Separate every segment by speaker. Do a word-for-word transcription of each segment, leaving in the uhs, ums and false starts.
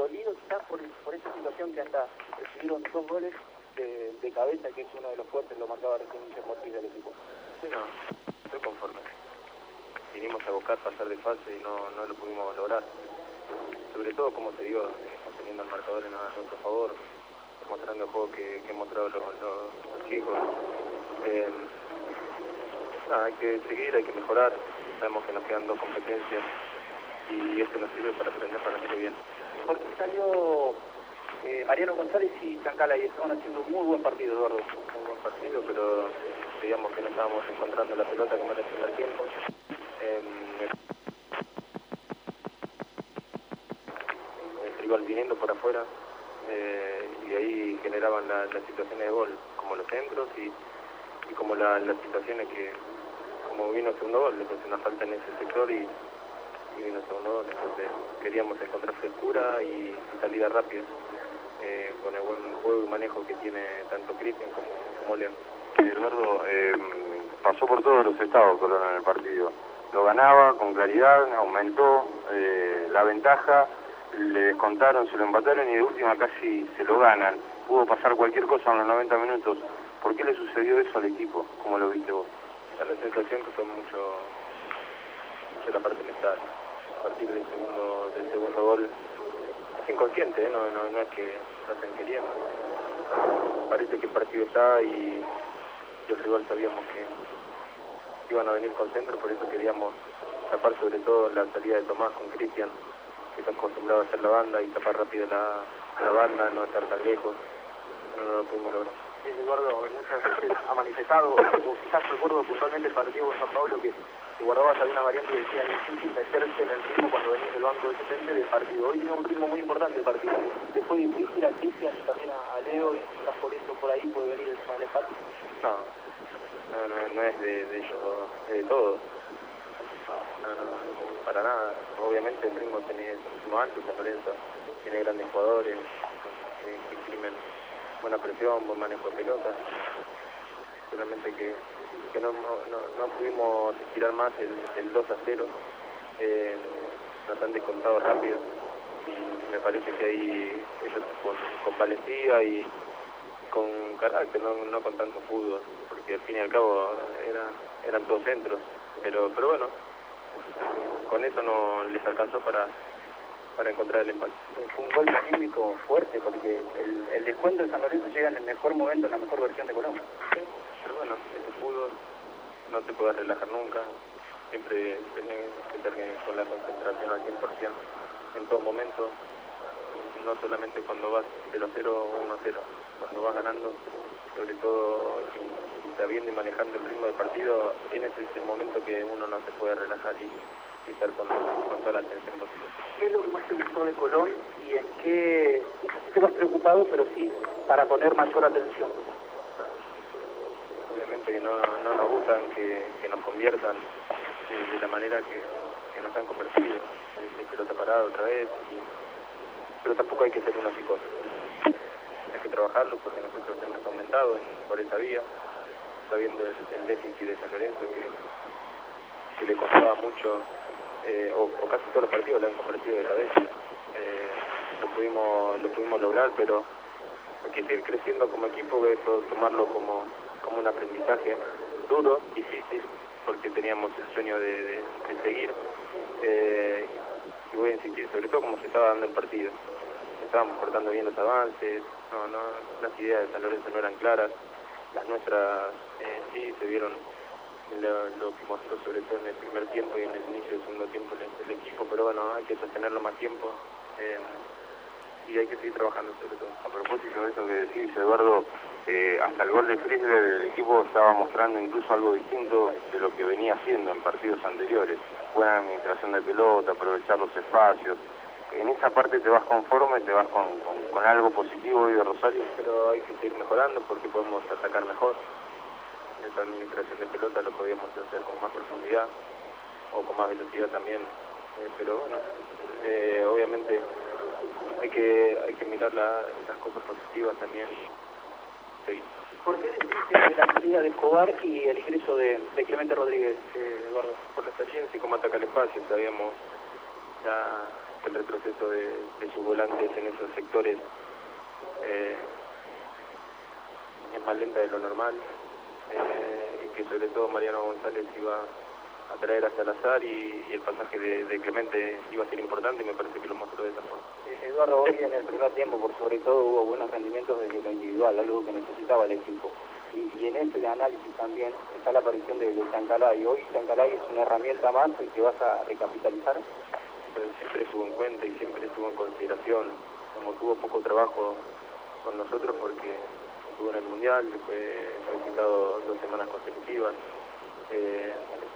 Speaker 1: dolido quizás por, por esa situación que hasta recibieron dos goles de, de cabeza, que es uno de los fuertes, lo marcaba recién Ortiz del equipo.
Speaker 2: Sí, no, estoy conforme. Vinimos a buscar pasar de fase y no, no lo pudimos lograr. Sobre todo, como te digo, teniendo el marcador en a nuestro favor, mostrando el juego que, que han mostrado los, los, los chicos. Eh, nada, hay que seguir, hay que mejorar. Sabemos que nos quedan dos competencias y esto nos sirve para aprender para hacerlo bien.
Speaker 1: Porque salió eh, Mariano González y Chancala y estaban haciendo un muy buen partido, Eduardo.
Speaker 2: Un buen partido, pero digamos que no estábamos encontrando la pelota como en el primer tiempo. Eh, el rival viniendo por afuera eh, y ahí generaban la, las situaciones de gol, como los centros y, y como la, las situaciones que, como vino el segundo gol, le puse una falta en ese sector y y vino el segundo gol, entonces queríamos encontrar frescura y, y salida rápida, eh, con el buen juego y manejo que tiene tanto Cristian como, como León.
Speaker 3: Eduardo, eh, pasó por todos los estados Colón en el partido, lo ganaba con claridad, aumentó eh, la ventaja, le descontaron, se lo empataron y de última casi se lo ganan, pudo pasar cualquier cosa en los noventa minutos. ¿Por qué le sucedió eso al equipo? ¿Cómo lo viste vos?
Speaker 2: Da la sensación que fue mucho, mucho la parte mental. A partir del segundo, del segundo gol, es inconsciente, ¿eh? no, no, no es que lo hacen queriendo. Parece que el partido está y los rivales sabíamos que iban a venir con centro, por eso queríamos tapar sobre todo la salida de Tomás con Cristian, que está acostumbrado a hacer la banda y tapar rápido la, la banda, no estar tan lejos. No, no lo pudimos lograr.
Speaker 1: Sí, Eduardo, muchas veces ha manifestado, o quizás recuerdo puntualmente el partido de San Pablo, que que guardabas alguna variante y decía es difícil meterse en el ritmo cuando venís del banco de setenta del partido. Hoy tiene un ritmo muy importante el partido. ¿Le fue difícil a Cristian y también a, a Leo y quizás por eso por ahí puede venir el mal empate?
Speaker 2: No, no, no, no es de, de ellos, es de todos. No, no, para nada. Obviamente el ritmo tiene muchísimo alto, San Lorenzo tiene grandes jugadores que, que imprimen buena presión, buen manejo de pelota. Solamente que que no, no, no pudimos estirar más el, el dos a cero, eh, nos han descontado rápido y me parece que ahí ellos con, con valentía y con carácter, no, no con tanto fútbol, porque al fin y al cabo era, eran todos centros, pero, pero bueno, con eso no les alcanzó para, para encontrar el empate.
Speaker 1: Fue un gol anímico fuerte porque el, el descuento de San Lorenzo llega en el mejor momento, en la mejor versión de Colombia.
Speaker 2: Sí, pero bueno, este fútbol no te puedes relajar nunca, siempre tienes que estar con la concentración al cien por ciento en todo momento, no solamente cuando vas cero a cero o uno a cero, cuando vas ganando, sobre todo sabiendo y manejando el ritmo del partido, tienes ese momento que uno no se puede relajar y, y estar con, con toda la atención posible.
Speaker 1: ¿Qué es lo que más te gustó de Colón y en qué te vas preocupado, pero sí para poner mayor atención?
Speaker 2: Obviamente que no, no nos gustan que, que nos conviertan de, de la manera que, que nos han convertido, de pelota parada otra vez, y, pero tampoco hay que ser una psicosis. Hay que trabajarlo porque nosotros hemos aumentado por esa vía, sabiendo el, el déficit de San Lorenzo que, que le costaba mucho, eh, o, o casi todos los partidos le han convertido de cabeza. Eh, lo pudimos, lo pudimos lograr, pero hay que seguir creciendo como equipo, eso tomarlo como como un aprendizaje duro, difícil, porque teníamos el sueño de, de, de seguir, eh, y voy a insistir, sobre todo como se estaba dando el partido. Estábamos cortando bien los avances, no, no, las ideas de San Lorenzo no eran claras, las nuestras eh, sí se vieron lo, lo que mostró sobre todo en el primer tiempo y en el inicio del segundo tiempo el, el equipo, pero bueno, hay que sostenerlo más tiempo. Eh, y hay que seguir trabajando sobre todo.
Speaker 3: A propósito de eso que decís, Eduardo, eh, hasta el gol de Friedler el equipo estaba mostrando incluso algo distinto de lo que venía haciendo en partidos anteriores. Buena administración de pelota, aprovechar los espacios. ¿En esa parte te vas conforme, te vas con, con, con algo positivo hoy de Rosario?
Speaker 2: Pero hay que seguir mejorando porque podemos atacar mejor. Esa administración de pelota lo podíamos hacer con más profundidad o con más velocidad también. Eh, pero bueno, eh, obviamente hay que hay que mirar la, las cosas positivas también. Sí.
Speaker 1: ¿Por qué decís la salida de Escobar y el ingreso de, de Clemente Rodríguez, eh, Eduardo?
Speaker 2: Por la experiencia y cómo ataca el espacio, sabíamos ya el retroceso de, de sus volantes en esos sectores eh, es más lenta de lo normal, eh, y que sobre todo Mariano González iba a traer a Salazar y, y el pasaje de, de Clemente iba a ser importante y me parece que lo mostró de esa forma.
Speaker 1: Eduardo, hoy en el primer tiempo, por sobre todo, hubo buenos rendimientos desde lo individual, algo que necesitaba el equipo. Y, y en ese análisis también está la aparición de, de Chancalay. Hoy Chancalay es una herramienta más que vas a recapitalizar.
Speaker 2: Pero siempre estuvo en cuenta y siempre estuvo en consideración. Como tuvo poco trabajo con nosotros porque estuvo en el Mundial, fue visitado dos semanas consecutivas. Eh,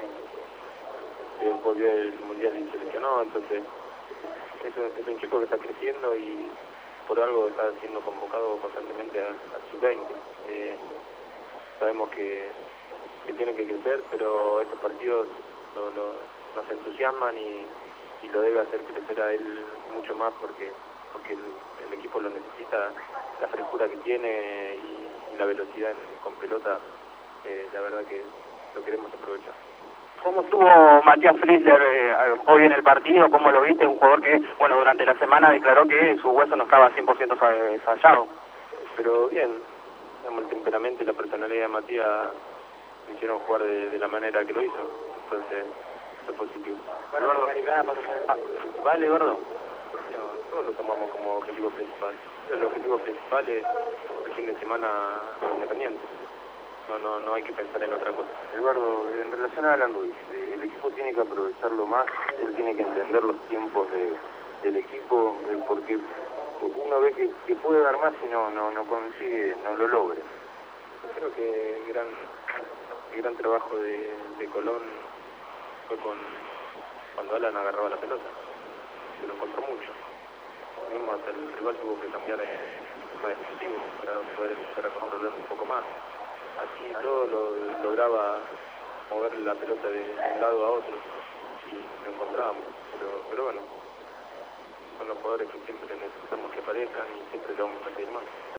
Speaker 2: eh, volvió el Mundial y seleccionó, entonces es un, es un chico que está creciendo y por algo está siendo convocado constantemente al sub veinte. Eh, sabemos que, que tiene que crecer, pero estos partidos lo, lo, nos entusiasman y, y lo debe hacer crecer a él mucho más porque porque el, el equipo lo necesita, la frescura que tiene y, y la velocidad en, con pelota, eh, la verdad que lo queremos aprovechar.
Speaker 4: ¿Cómo estuvo Matías Fritzler eh, hoy en el partido? ¿Cómo lo viste? Un jugador que, bueno, durante la semana declaró que su hueso no estaba cien por ciento ensayado.
Speaker 2: Pero bien, digamos, el temperamento y la personalidad de Matías me hicieron jugar de, de la manera que lo hizo, entonces eso es positivo.
Speaker 1: Bueno,
Speaker 2: ah, ¿vale, Eduardo? No, todos lo tomamos como objetivo principal. El objetivo principal es el fin de semana independiente. No, no, no hay que pensar en otra cosa.
Speaker 3: Eduardo, en relación a Alan Ruiz, eh, el equipo tiene que aprovecharlo más, él tiene que entender los tiempos de, del equipo, eh, porque, porque uno ve que, que puede dar más y no, no, no consigue, no lo logra.
Speaker 2: Yo creo que el gran, el gran trabajo de, de Colón fue con cuando Alan agarraba la pelota, se lo encontró mucho. Mismo hasta el rival tuvo que cambiar eh, más defensivo para poder empezar a controlar un poco más. Así todo lo lograba mover la pelota de un lado a otro y lo encontrábamos, pero, pero bueno, son los jugadores que siempre necesitamos que aparezcan y siempre le vamos a pedir más.